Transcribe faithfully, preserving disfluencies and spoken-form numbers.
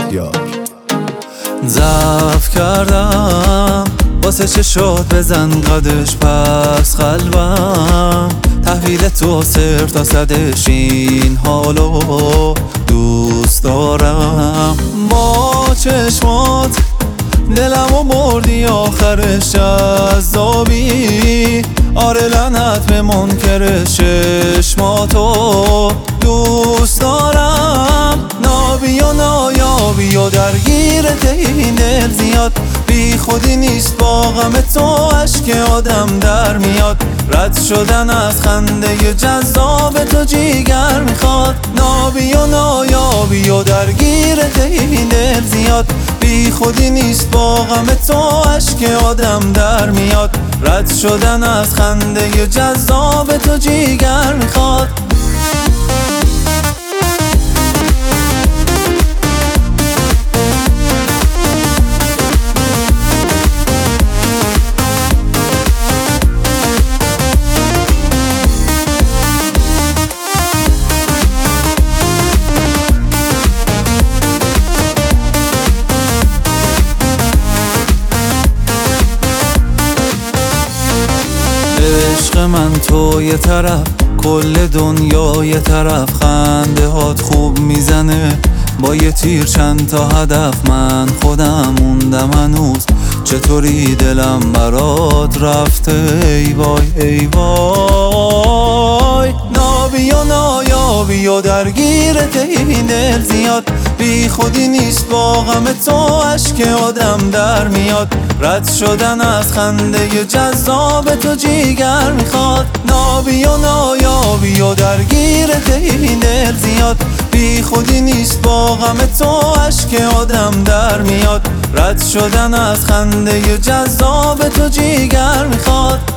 مهیار. ضعف کردم واسه چه شد بزن قدش پس قلبم، تحویل تو صفر تا صدش این حالو دوست دارم. با چشمات دلمو مردی آخرش جذابی، آره لعنت به منکر چشماتو دوست دارم. نابی و نایابی و درگیرت این دل زیاد، بی خودی نیست با غم تو اشک آدم در میاد. رد شدن از خنده جذاب تو جیگر میخواد. نابی و نایابی و درگیرت این دل زیاد، بی خودی نیست با غم تو اشک آدم در میاد. رد شدن از خنده جذاب تو جیگر میخواد. عشق من تو یه طرف، کل دنیا یه طرف، خنده هات خوب میزنه با یه تیر چند تا هدف. من خودم موندم هنوز چطوری دلم برات رفته، ای وای ای وای. نابی و نایابی و درگیرت این دل زیاد، بی خودی نیست با غم تو اشک آدم در میاد. رد شدن از خنده جذاب تو جیگر میخواد. نابی و نایابی و درگیرت این دل زیاد، بی خودی نیست با غم تو اشک آدم در میاد. رد شدن از خنده جذاب تو جیگر میخواد.